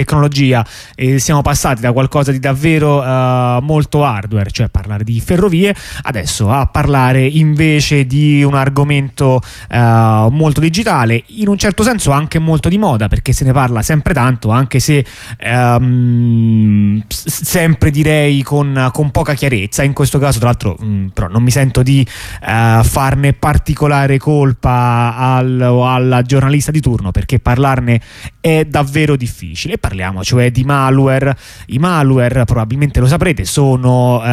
tecnologia, siamo passati da qualcosa di davvero molto hardware, cioè parlare di ferrovie, adesso a parlare invece di un argomento molto digitale, in un certo senso anche molto di moda, perché se ne parla sempre tanto, anche se sempre direi con poca chiarezza. In questo caso tra l'altro però non mi sento di farne particolare colpa alla giornalista di turno, perché parlarne è davvero difficile. Parliamo cioè di malware. I malware, probabilmente lo saprete, sono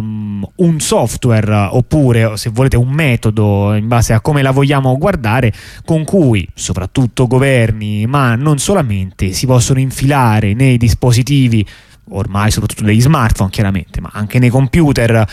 un software, oppure se volete un metodo, in base a come la vogliamo guardare, con cui soprattutto governi, ma non solamente, si possono infilare nei dispositivi, ormai soprattutto degli smartphone chiaramente, ma anche nei computer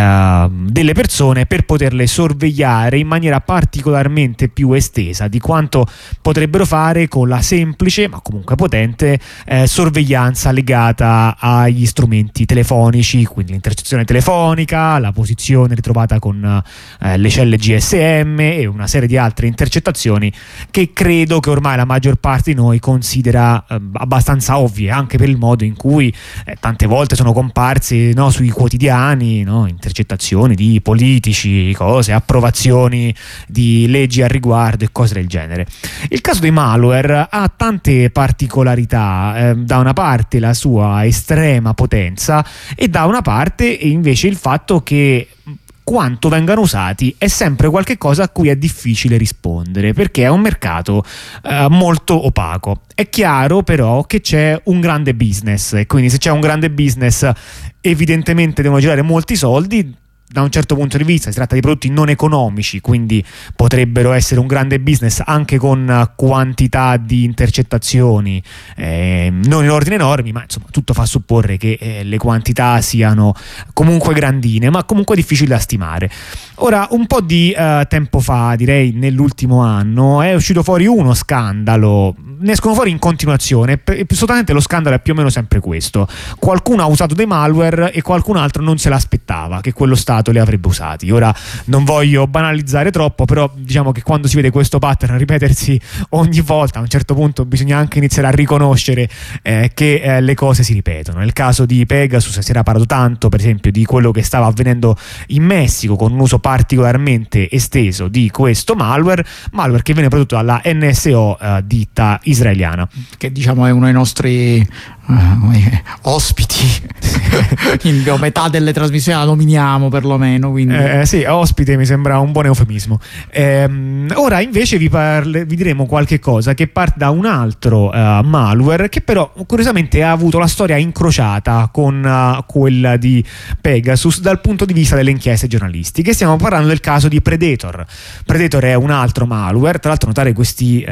delle persone, per poterle sorvegliare in maniera particolarmente più estesa di quanto potrebbero fare con la semplice ma comunque potente sorveglianza legata agli strumenti telefonici, quindi l'intercezione telefonica, la posizione ritrovata con le celle GSM e una serie di altre intercettazioni che credo che ormai la maggior parte di noi considera abbastanza ovvie, anche per il modo in cui tante volte sono comparsi, no, sui quotidiani, no, intercettazioni di politici, cose, approvazioni di leggi al riguardo e cose del genere. Il caso dei malware ha tante particolarità, da una parte la sua estrema potenza e da una parte invece il fatto che quanto vengano usati è sempre qualche cosa a cui è difficile rispondere, perché è un mercato molto opaco. È chiaro però che c'è un grande business, e quindi se c'è un grande business evidentemente devono girare molti soldi. Da un certo punto di vista si tratta di prodotti non economici, quindi potrebbero essere un grande business anche con quantità di intercettazioni non in ordine enormi, ma insomma tutto fa supporre che le quantità siano comunque grandine, ma comunque difficili da stimare. Ora, un po' di tempo fa, direi nell'ultimo anno, è uscito fuori uno scandalo, ne escono fuori in continuazione, e assolutamente lo scandalo è più o meno sempre questo: qualcuno ha usato dei malware e qualcun altro non se l'aspettava che quello Stato li avrebbe usati. Ora non voglio banalizzare troppo, però diciamo che quando si vede questo pattern ripetersi ogni volta, a un certo punto bisogna anche iniziare a riconoscere che le cose si ripetono. Nel caso di Pegasus si era parlato tanto, per esempio, di quello che stava avvenendo in Messico con un uso particolarmente esteso di questo malware che viene prodotto dalla NSO, ditta israeliana, che diciamo è uno dei nostri ospiti in metà delle trasmissioni la nominiamo perlomeno, quindi sì, ospite mi sembra un buon eufemismo. Ora invece vi diremo qualche cosa che parte da un altro malware, che però curiosamente ha avuto la storia incrociata con quella di Pegasus dal punto di vista delle inchieste giornalistiche. Stiamo parlando del caso di Predator. Predator è un altro malware, tra l'altro notare questi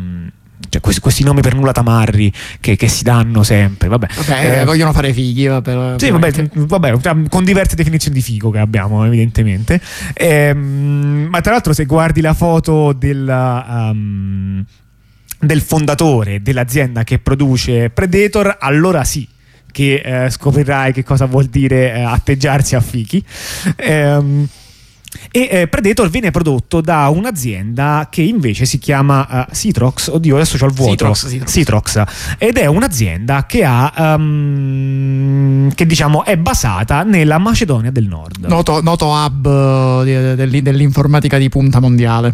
nomi per nulla tamarri che si danno sempre, vogliono fare fighi, sì, con diverse definizioni di figo che abbiamo evidentemente, ma tra l'altro se guardi la foto del fondatore dell'azienda che produce Predator, allora sì che scoprirai che cosa vuol dire atteggiarsi a fichi. E Predator viene prodotto da un'azienda che invece si chiama Citrox, oddio adesso c'ho il vuoto, Citrox, ed è un'azienda che ha che diciamo è basata nella Macedonia del Nord, noto hub dell'informatica di punta mondiale.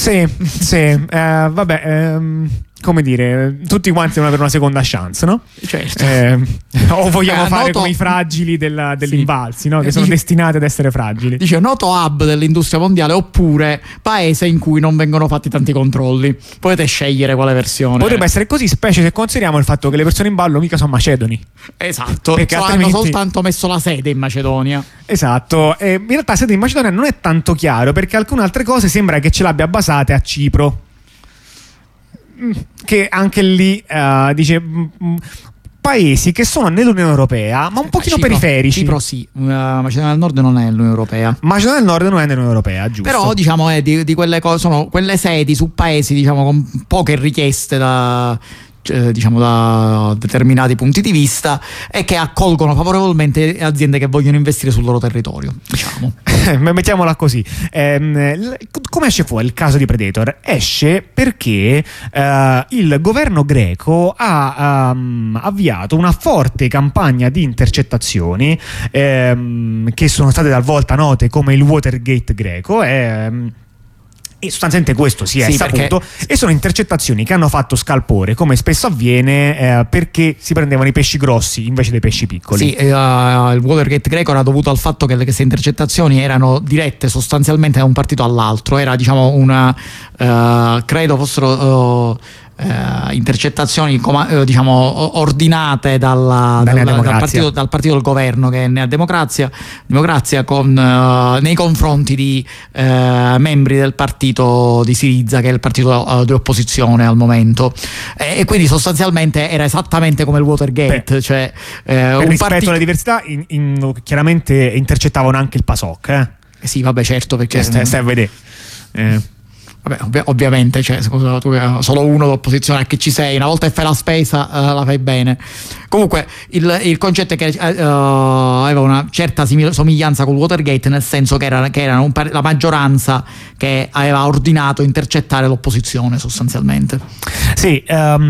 Come dire, tutti quanti devono avere una seconda chance, no? Certo. O vogliamo fare come i fragili dell'Invalsi, no? Che sono destinati ad essere fragili. Dice noto hub dell'industria mondiale, oppure paese in cui non vengono fatti tanti controlli. Potete scegliere quale versione. Potrebbe essere così, specie se consideriamo il fatto che le persone in ballo mica sono macedoni. Esatto, perché hanno soltanto messo la sede in Macedonia. Esatto, in realtà la sede in Macedonia non è tanto chiaro, perché alcune altre cose sembra che ce l'abbia basate a Cipro, che anche lì dice paesi che sono nell'Unione Europea ma un pochino periferici. Cipro sì, Macedonia del Nord non è l'Unione Europea. Macedonia del Nord non è nell'Unione Europea, giusto? Però diciamo di quelle cose, sono quelle sedi su paesi diciamo con poche richieste da diciamo da determinati punti di vista e che accolgono favorevolmente aziende che vogliono investire sul loro territorio, diciamo. Mettiamola così. Come esce fuori il caso di Predator? Esce perché il governo greco ha avviato una forte campagna di intercettazioni che sono state talvolta note come il Watergate greco. E sostanzialmente questo si è saputo, e sono intercettazioni che hanno fatto scalpore, come spesso avviene, perché si prendevano i pesci grossi invece dei pesci piccoli. Sì, il Watergate greco era dovuto al fatto che queste intercettazioni erano dirette sostanzialmente da un partito all'altro, era diciamo credo fossero intercettazioni diciamo ordinate dal partito del governo, che è Nea Democrazia nei confronti di membri del partito di Syriza, che è il partito di opposizione al momento, e quindi sostanzialmente era esattamente come il Watergate. Cioè, rispetto alle diversità chiaramente intercettavano anche il PASOK. Sì, vabbè, certo, perché stai a vedere. Vabbè, ovviamente, cioè, scusa, tu solo uno d'opposizione, che ci sei, una volta che fai la spesa la fai bene. Comunque il concetto è che aveva una certa somiglianza con il Watergate, nel senso che era la maggioranza che aveva ordinato intercettare l'opposizione sostanzialmente. Sì,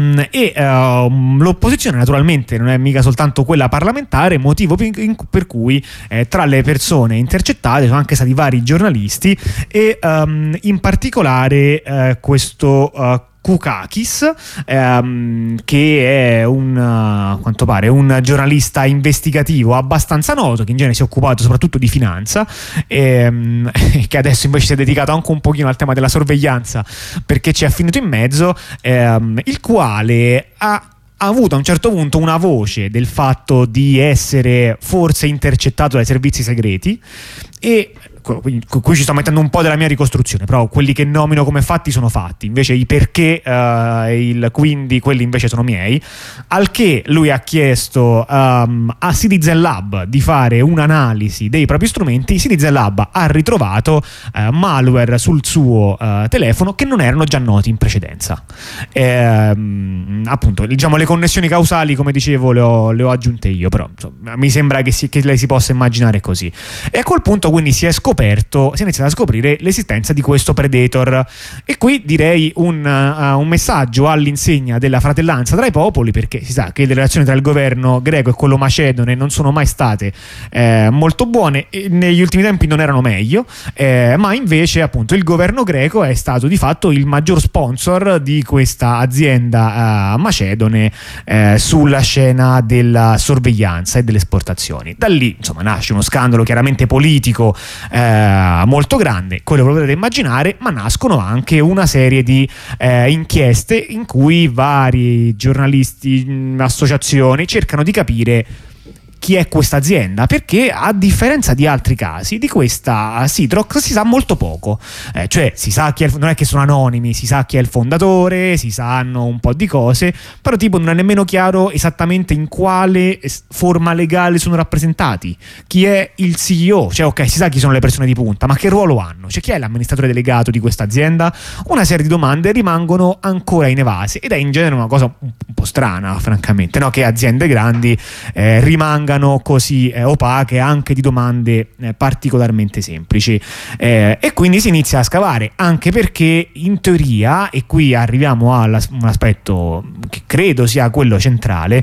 l'opposizione naturalmente non è mica soltanto quella parlamentare, motivo per cui tra le persone intercettate sono anche stati vari giornalisti, e in particolare questo Koukakis, che è a quanto pare un giornalista investigativo abbastanza noto, che in genere si è occupato soprattutto di finanza, che adesso invece si è dedicato anche un pochino al tema della sorveglianza, perché ci è finito in mezzo, il quale ha avuto a un certo punto una voce del fatto di essere forse intercettato dai servizi segreti, e qui ci sto mettendo un po' della mia ricostruzione, però quelli che nomino come fatti sono fatti, invece i perché quindi quelli invece sono miei. Al che lui ha chiesto a Citizen Lab di fare un'analisi dei propri strumenti. Citizen Lab ha ritrovato malware sul suo telefono che non erano già noti in precedenza. Appunto, diciamo, le connessioni causali, come dicevo, le ho aggiunte io, però insomma, mi sembra che lei si possa immaginare così. E a quel punto quindi si è iniziato a scoprire l'esistenza di questo Predator, e qui direi un messaggio all'insegna della fratellanza tra i popoli, perché si sa che le relazioni tra il governo greco e quello macedone non sono mai state molto buone, e negli ultimi tempi non erano meglio, ma invece appunto il governo greco è stato di fatto il maggior sponsor di questa azienda macedone sulla scena della sorveglianza e delle esportazioni. Da lì insomma nasce uno scandalo chiaramente politico molto grande, quello che potete immaginare, ma nascono anche una serie di inchieste in cui vari giornalisti, associazioni cercano di capire chi è questa azienda, perché a differenza di altri casi di questa Citrox si sa molto poco, cioè si sa chi è, non è che sono anonimi, si sa chi è il fondatore, si sanno un po' di cose, però tipo non è nemmeno chiaro esattamente in quale forma legale sono rappresentati, chi è il CEO, cioè ok, si sa chi sono le persone di punta, ma che ruolo hanno, cioè chi è l'amministratore delegato di questa azienda. Una serie di domande rimangono ancora inevase, ed è in genere una cosa un po' strana, francamente, no? Che aziende grandi rimangano così opache anche di domande particolarmente semplici, e quindi si inizia a scavare, anche perché in teoria, e qui arriviamo a un aspetto che credo sia quello centrale,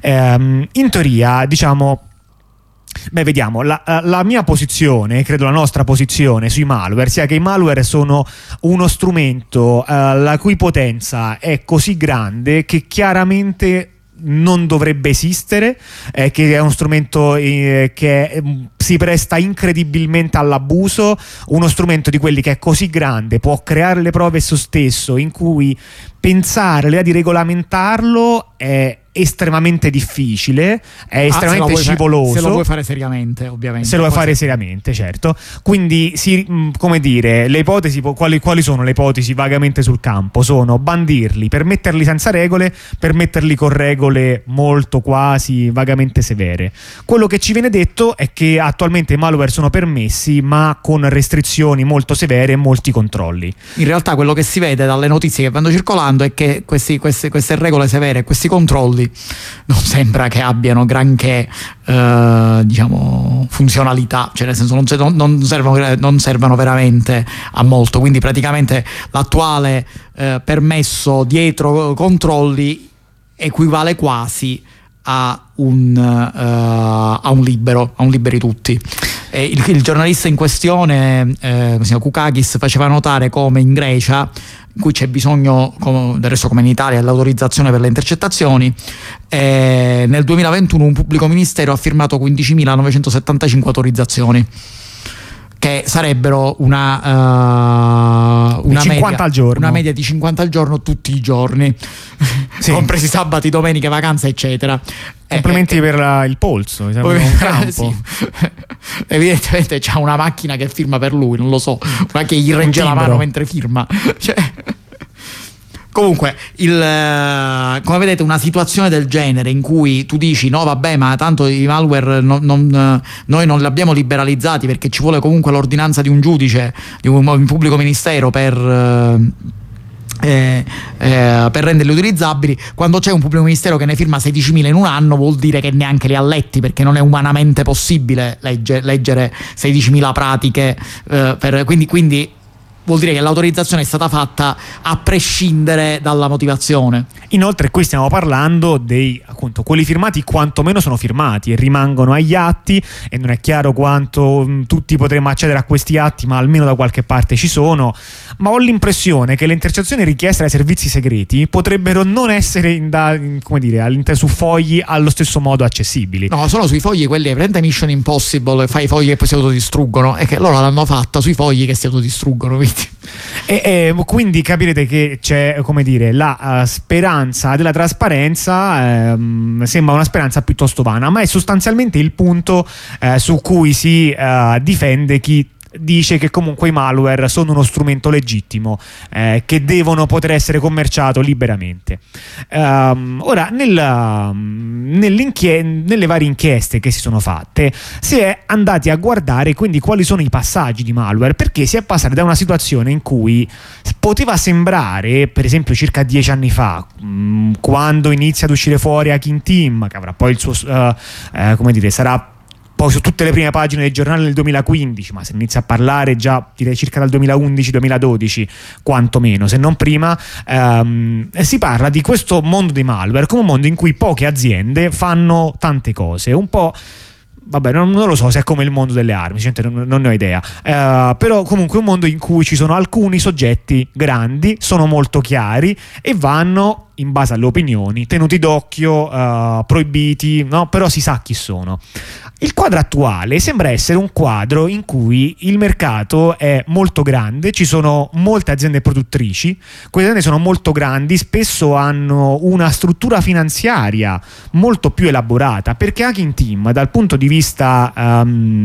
in teoria diciamo, vediamo, la mia posizione, credo la nostra posizione sui malware sia che i malware sono uno strumento la cui potenza è così grande che chiaramente non dovrebbe esistere, che è uno strumento che si presta incredibilmente all'abuso, uno strumento di quelli che è così grande, può creare le prove esso stesso, in cui pensare l'idea di regolamentarlo è estremamente difficile, è estremamente scivoloso. Se lo vuoi fare seriamente, ovviamente. Se lo vuoi fare seriamente, certo. Quindi, come dire, le ipotesi, quali sono le ipotesi vagamente sul campo? Sono bandirli, permetterli senza regole, permetterli con regole molto quasi vagamente severe. Quello che ci viene detto è che attualmente i malware sono permessi, ma con restrizioni molto severe e molti controlli. In realtà quello che si vede dalle notizie che vanno circolando è che queste regole severe, questi controlli non sembra che abbiano granché diciamo funzionalità, cioè nel senso non servono veramente a molto, quindi praticamente l'attuale permesso dietro controlli equivale quasi a un liberi tutti. Il giornalista in questione, Koukakis, faceva notare come in Grecia, in cui c'è bisogno, del resto come in Italia, dell'autorizzazione per le intercettazioni, nel 2021 un pubblico ministero ha firmato 15.975 autorizzazioni, che sarebbero una 50 media, al giorno. Una media di 50 al giorno tutti i giorni, sì. Compresi sabati, domeniche, vacanze, eccetera. Complimenti per il polso, mi sembra un campo. Sì. Evidentemente c'ha una macchina che firma per lui, non lo so, ma che gli regge la mano mentre firma. Cioè, comunque, come vedete, una situazione del genere in cui tu dici no vabbè, ma tanto i malware noi non li abbiamo liberalizzati perché ci vuole comunque l'ordinanza di un giudice, di un pubblico ministero per renderli utilizzabili. Quando c'è un pubblico ministero che ne firma 16.000 in un anno, vuol dire che neanche li ha letti, perché non è umanamente possibile leggere 16.000 pratiche, quindi vuol dire che l'autorizzazione è stata fatta a prescindere dalla motivazione. Inoltre qui stiamo parlando dei, appunto, quelli firmati quantomeno sono firmati e rimangono agli atti, e non è chiaro quanto tutti potremmo accedere a questi atti, ma almeno da qualche parte ci sono. Ma ho l'impressione che le intercettazioni richieste dai servizi segreti potrebbero non essere su fogli allo stesso modo accessibili. No, solo sui fogli quelli prende Mission Impossible, fai i fogli che poi si autodistruggono, e che loro l'hanno fatta sui fogli che si autodistruggono. Quindi capirete che c'è, come dire, la speranza della trasparenza sembra una speranza piuttosto vana, ma è sostanzialmente il punto su cui si difende chi dice che comunque i malware sono uno strumento legittimo che devono poter essere commerciato liberamente. Ora, nelle varie inchieste che si sono fatte, si è andati a guardare quindi quali sono i passaggi di malware, perché si è passati da una situazione in cui poteva sembrare, per esempio circa 10 anni fa, quando inizia ad uscire fuori Hacking Team, che avrà poi il suo sarà poi su tutte le prime pagine dei giornali nel 2015, ma se ne inizia a parlare già direi circa dal 2011-2012, quantomeno, se non prima, si parla di questo mondo dei malware come un mondo in cui poche aziende fanno tante cose, un po'. Vabbè, non lo so se è come il mondo delle armi, non ne ho idea, però comunque è un mondo in cui ci sono alcuni soggetti grandi, sono molto chiari e vanno, in base alle opinioni, tenuti d'occhio, proibiti, no? Però si sa chi sono. Il quadro attuale sembra essere un quadro in cui il mercato è molto grande, ci sono molte aziende produttrici, queste aziende sono molto grandi, spesso hanno una struttura finanziaria molto più elaborata, perché Hacking Team dal punto di vista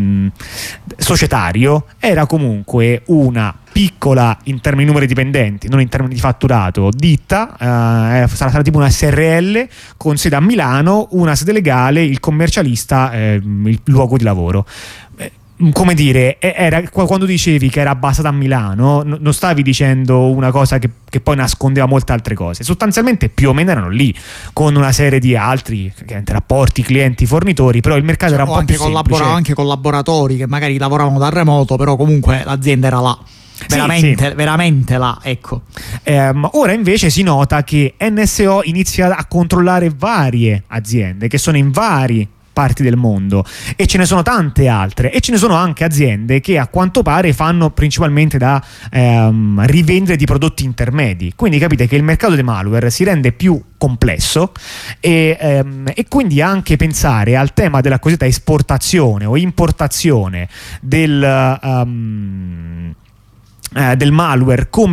societario era comunque una piccola, in termini di numeri di dipendenti, non in termini di fatturato, ditta, sarà tipo una SRL con sede a Milano, una sede legale, il commercialista, il luogo di lavoro. Come dire, era, quando dicevi che era basata a Milano, non stavi dicendo una cosa che poi nascondeva molte altre cose. Sostanzialmente più o meno erano lì, con una serie di altri rapporti, clienti, fornitori, però il mercato era un po' più semplice. Anche collaboratori che magari lavoravano da remoto, però comunque l'azienda era là. Veramente là, ecco. Ora invece si nota che NSO inizia a controllare varie aziende che sono in vari parti del mondo, e ce ne sono tante altre, e ce ne sono anche aziende che a quanto pare fanno principalmente da rivendere di prodotti intermedi. Quindi capite che il mercato dei malware si rende più complesso, e quindi anche pensare al tema della cosiddetta esportazione o importazione del malware come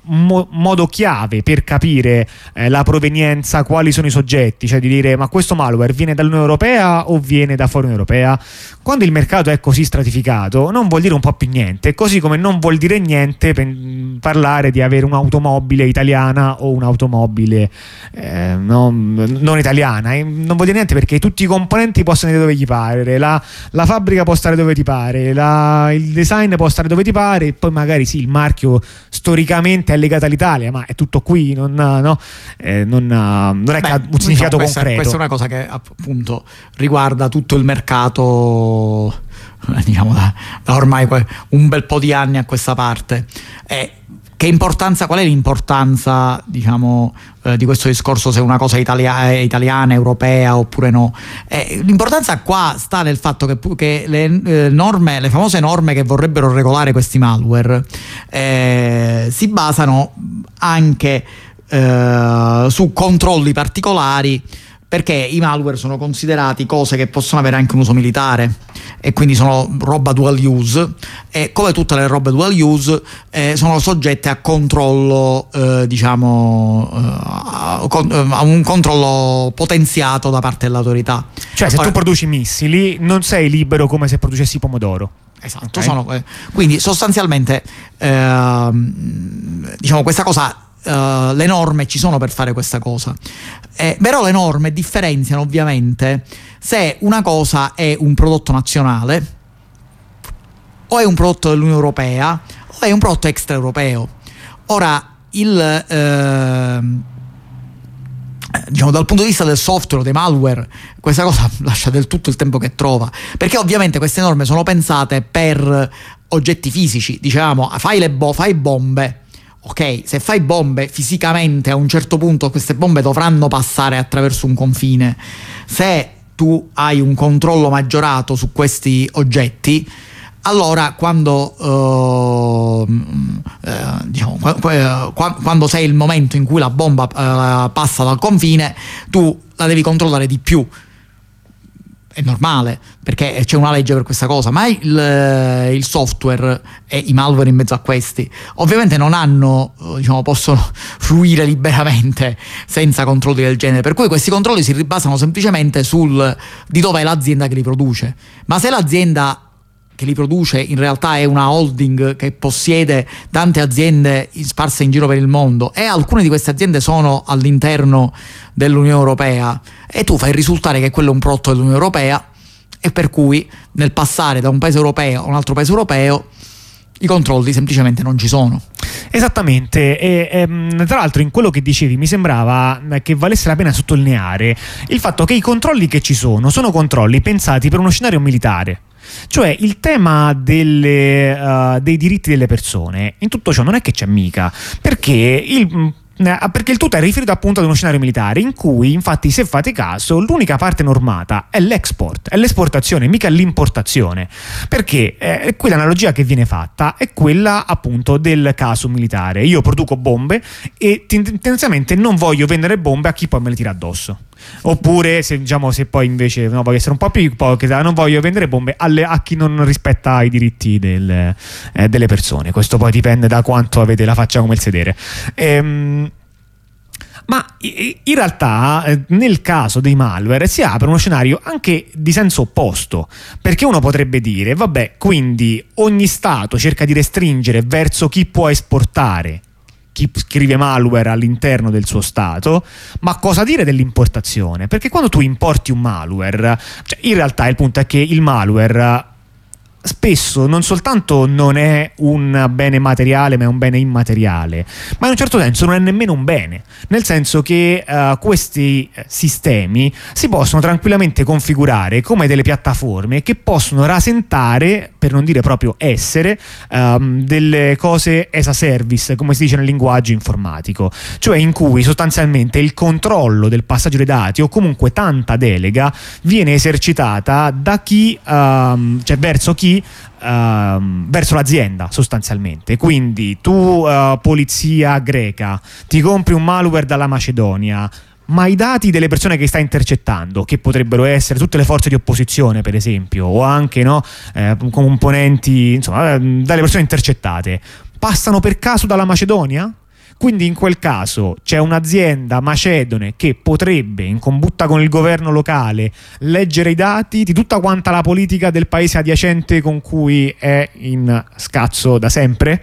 modo chiave per capire la provenienza, quali sono i soggetti, cioè di dire ma questo malware viene dall'Unione Europea o viene da fuori Unione Europea. Quando il mercato è così stratificato non vuol dire un po' più niente, così come non vuol dire niente parlare di avere un'automobile italiana o un'automobile non italiana, non vuol dire niente, perché tutti i componenti possono andare dove gli pare, la fabbrica può stare dove ti pare, il design può stare dove ti pare, e poi magari sì, il marchio storicamente è legato all'Italia, ma è tutto qui, non è che ha un significato concreto. Questa è una cosa che appunto riguarda tutto il mercato, diciamo da ormai un bel po' di anni a questa parte. Qual è l'importanza, diciamo, di questo discorso, se è una cosa italiana, europea oppure no? L'importanza qua sta nel fatto che le famose norme che vorrebbero regolare questi malware si basano anche su controlli particolari, perché i malware sono considerati cose che possono avere anche un uso militare e quindi sono roba dual use, e come tutte le robe dual use sono soggette a controllo, a un controllo potenziato da parte dell'autorità. Cioè, se tu produci missili non sei libero come se producessi pomodoro. Esatto, okay. Quindi sostanzialmente diciamo questa cosa, le norme ci sono per fare questa cosa, però le norme differenziano ovviamente se una cosa è un prodotto nazionale o è un prodotto dell'Unione Europea o è un prodotto extraeuropeo. Ora diciamo, dal punto di vista del software, dei malware, questa cosa lascia del tutto il tempo che trova, perché ovviamente queste norme sono pensate per oggetti fisici. Diciamo, fai bombe. Ok, se fai bombe, fisicamente a un certo punto queste bombe dovranno passare attraverso un confine. Se tu hai un controllo maggiorato su questi oggetti, allora quando sei il momento in cui la bomba passa dal confine, tu la devi controllare di più. È normale, perché c'è una legge per questa cosa, ma il software e i malware in mezzo a questi ovviamente non hanno, possono fluire liberamente senza controlli del genere, per cui questi controlli si ribasano semplicemente di dove è l'azienda che li produce. Ma se l'azienda che li produce in realtà è una holding che possiede tante aziende sparse in giro per il mondo, e alcune di queste aziende sono all'interno dell'Unione Europea, e tu fai risultare che quello è un prodotto dell'Unione Europea, e per cui nel passare da un paese europeo a un altro paese europeo i controlli semplicemente non ci sono. Esattamente, e tra l'altro in quello che dicevi mi sembrava che valesse la pena sottolineare il fatto che i controlli che ci sono controlli pensati per uno scenario militare. Cioè, il tema dei diritti delle persone in tutto ciò non è che c'è mica, perché il tutto è riferito appunto ad uno scenario militare in cui, infatti, se fate caso, l'unica parte normata è l'export, è l'esportazione, mica l'importazione, perché qui l'analogia che viene fatta è quella appunto del caso militare. Io produco bombe e tendenzialmente non voglio vendere bombe a chi poi me le tira addosso. Oppure se poi invece voglio essere un po' più ipocrita, non voglio vendere bombe a chi non rispetta i diritti delle persone. Questo poi dipende da quanto avete la faccia come il sedere. Ma in realtà nel caso dei malware si apre uno scenario anche di senso opposto, perché uno potrebbe dire vabbè, quindi ogni stato cerca di restringere verso chi può esportare, chi scrive malware all'interno del suo stato. Ma cosa dire dell'importazione? Perché quando tu importi un malware, in realtà il punto è che il malware spesso non soltanto non è un bene materiale, ma è un bene immateriale, ma in un certo senso non è nemmeno un bene, nel senso che questi sistemi si possono tranquillamente configurare come delle piattaforme che possono rasentare, per non dire proprio essere, delle cose as a service, come si dice nel linguaggio informatico, cioè in cui sostanzialmente il controllo del passaggio dei dati, o comunque tanta delega, viene esercitata da chi, verso l'azienda sostanzialmente. Quindi tu, polizia greca, ti compri un malware dalla Macedonia, ma i dati delle persone che stai intercettando, che potrebbero essere tutte le forze di opposizione per esempio, o anche componenti, insomma, dalle persone intercettate, passano per caso dalla Macedonia? Quindi in quel caso c'è un'azienda macedone che potrebbe, in combutta con il governo locale, leggere i dati di tutta quanta la politica del paese adiacente con cui è in scazzo da sempre.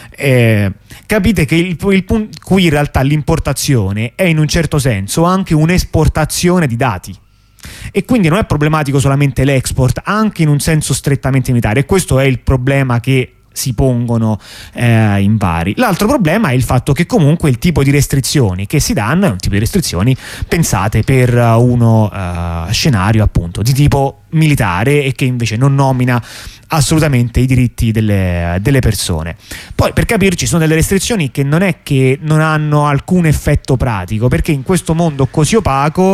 Capite che il punto qui in realtà l'importazione è in un certo senso anche un'esportazione di dati. E quindi non è problematico solamente l'export, anche in un senso strettamente militare, e questo è il problema che si pongono in vari. L'altro problema è il fatto che comunque il tipo di restrizioni che si danno è un tipo di restrizioni pensate per uno scenario appunto di tipo militare e che invece non nomina assolutamente i diritti delle persone. Poi, per capirci, sono delle restrizioni che non è che non hanno alcun effetto pratico, perché in questo mondo così opaco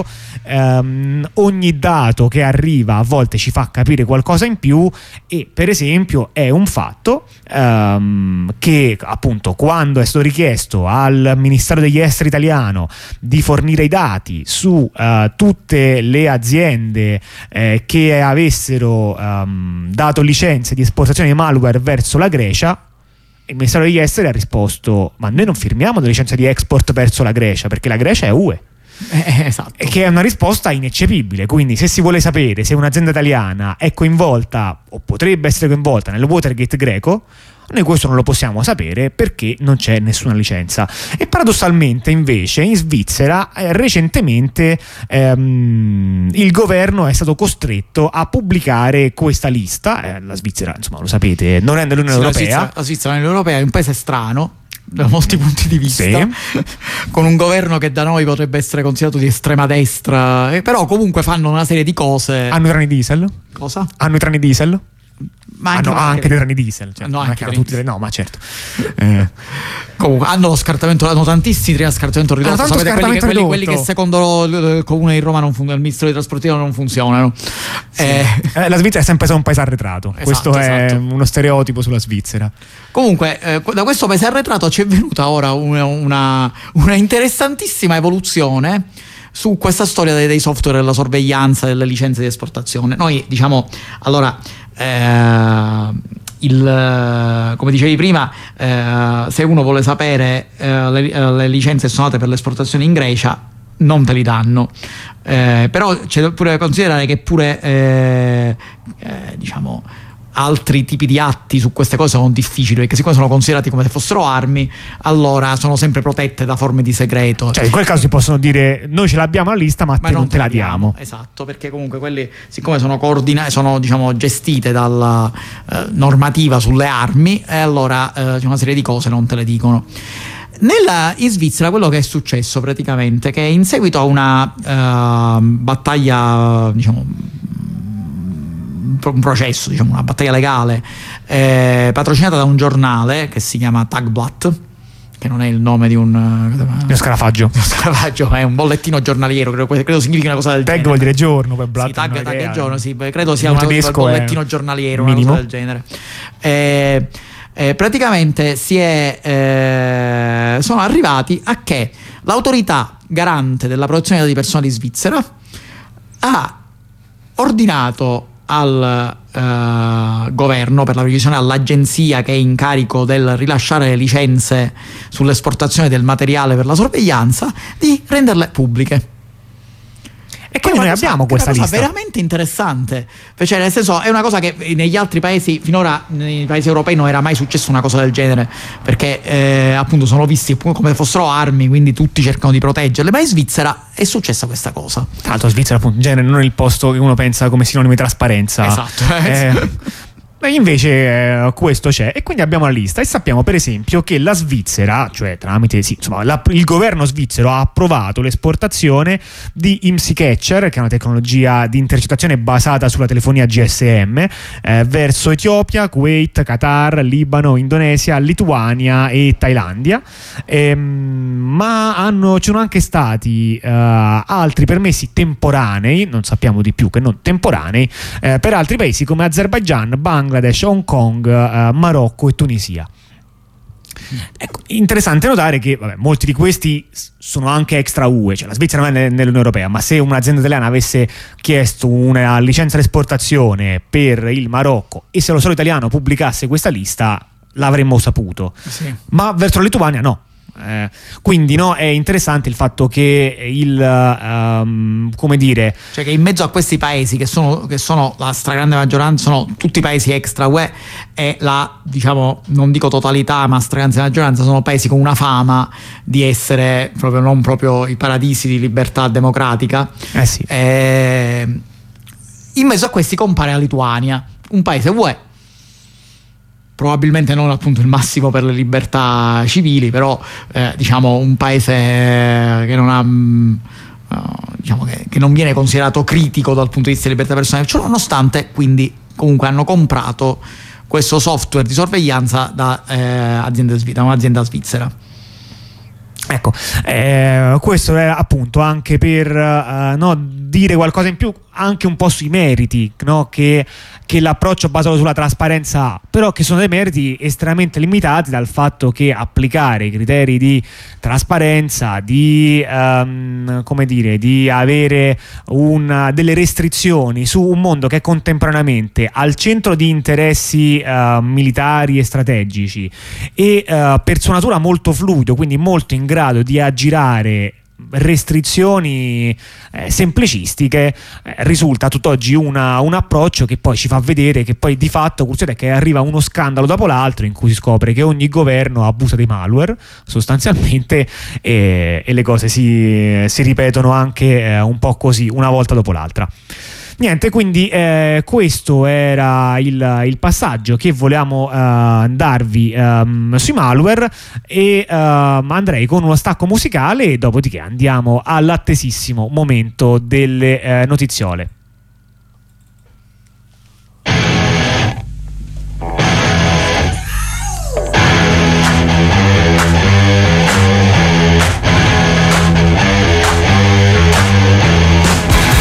ogni dato che arriva a volte ci fa capire qualcosa in più, e per esempio è un fatto che appunto quando è stato richiesto al Ministero degli Esteri italiano di fornire i dati su tutte le aziende che avessero dato licenze di esportazione di malware verso la Grecia, il Ministero degli Esteri ha risposto: ma noi non firmiamo le licenze di export verso la Grecia perché la Grecia è UE. Esatto. Che è una risposta ineccepibile. Quindi se si vuole sapere se un'azienda italiana è coinvolta o potrebbe essere coinvolta nel Watergate greco, noi questo non lo possiamo sapere perché non c'è nessuna licenza. E paradossalmente invece in Svizzera recentemente il governo è stato costretto a pubblicare questa lista. La Svizzera, insomma, lo sapete, non è nell'Unione Europea. La Svizzera nell'Unione Europea è un paese strano da molti punti di vista, sì, con un governo che da noi potrebbe essere considerato di estrema destra, però comunque fanno una serie di cose. Hanno i treni diesel? Cosa? Hanno i treni diesel? Ma anche dei treni diesel, cioè, no, anche tutti, no, ma certo. Comunque hanno lo scartamento, hanno tantissimi treni a scartamento ridotto. Sapete, quelli che secondo il comune di Roma non funzionano, il ministro dei trasporti non funzionano. Sì. La Svizzera è sempre stato un paese arretrato. Esatto, questo è uno stereotipo sulla Svizzera. Comunque, da questo paese arretrato ci è venuta ora una interessantissima evoluzione su questa storia dei software, della sorveglianza, delle licenze di esportazione. Noi diciamo, allora, come dicevi prima, se uno vuole sapere le licenze sono date per l'esportazione in Grecia, non te li danno, però c'è pure da considerare che pure diciamo altri tipi di atti su queste cose sono difficili, perché siccome sono considerati come se fossero armi, allora sono sempre protette da forme di segreto. Cioè in quel caso si possono dire: noi ce l'abbiamo la lista, ma te non te la diamo. Esatto, perché comunque quelli, siccome sono sono diciamo gestite dalla normativa sulle armi, e allora c'è una serie di cose non te le dicono. In Svizzera quello che è successo praticamente è che in seguito a una battaglia, diciamo un processo, diciamo una battaglia legale patrocinata da un giornale che si chiama Tagblatt, che non è il nome di un scarafaggio. Scarafaggio, è un bollettino giornaliero, credo significhi una cosa del genere. Tag vuol dire giorno, per Blatt. Sì, tag è giorno, sì, credo sia un bollettino giornaliero, una cosa del genere. Praticamente sono arrivati a che l'autorità garante della protezione dei dati personali svizzera ha ordinato al governo, per la precisione all'agenzia che è in carico del rilasciare le licenze sull'esportazione del materiale per la sorveglianza, di renderle pubbliche. E quindi noi abbiamo questa lista. È una cosa veramente interessante, cioè nel senso è una cosa che negli altri paesi, finora nei paesi europei non era mai successo una cosa del genere, perché appunto sono visti come fossero armi, quindi tutti cercano di proteggerle, ma in Svizzera è successa questa cosa. Tra l'altro Svizzera appunto in genere non è il posto che uno pensa come sinonimo di trasparenza. Esatto. Invece questo c'è, e quindi abbiamo la lista, e sappiamo per esempio che la Svizzera, cioè tramite il governo svizzero ha approvato l'esportazione di IMSI Catcher, che è una tecnologia di intercettazione basata sulla telefonia GSM, verso Etiopia, Kuwait, Qatar, Libano, Indonesia, Lituania e Thailandia, ma ci sono anche stati altri permessi temporanei, non sappiamo di più che non temporanei, per altri paesi come Azerbaijan, Bangladesh, Hong Kong, Marocco e Tunisia. Ecco, interessante notare che molti di questi sono anche extra UE, cioè la Svizzera non è nell'Unione Europea, ma se un'azienda italiana avesse chiesto una licenza d'esportazione per il Marocco e se lo Stato italiano pubblicasse questa lista, l'avremmo saputo. Sì. Ma verso la Lituania no. Quindi no, è interessante il fatto che come dire, cioè che in mezzo a questi paesi che sono la stragrande maggioranza, sono tutti paesi extra UE, e la, diciamo, non dico totalità, ma stragrande maggioranza sono paesi con una fama di essere proprio non proprio i paradisi di libertà democratica. Sì. In mezzo a questi compare la Lituania, un paese UE, probabilmente non appunto il massimo per le libertà civili, però diciamo un paese che non ha diciamo che non viene considerato critico dal punto di vista di libertà personale, cioè, nonostante quindi comunque hanno comprato questo software di sorveglianza da un'azienda svizzera. Ecco, questo è appunto anche per dire qualcosa in più anche un po' sui meriti, no? che l'approccio basato sulla trasparenza ha, però che sono dei meriti estremamente limitati dal fatto che applicare i criteri di trasparenza, di come dire, di avere delle restrizioni su un mondo che è contemporaneamente al centro di interessi militari e strategici e per sua natura molto fluido, quindi molto in grado di aggirare restrizioni semplicistiche, risulta tutt'oggi un approccio che poi ci fa vedere che poi di fatto è che arriva uno scandalo dopo l'altro in cui si scopre che ogni governo abusa dei malware sostanzialmente, e le cose si ripetono anche un po' così una volta dopo l'altra. Niente, quindi questo era il passaggio che volevamo darvi sui malware, e andrei con uno stacco musicale e dopodiché andiamo all'attesissimo momento delle notiziole.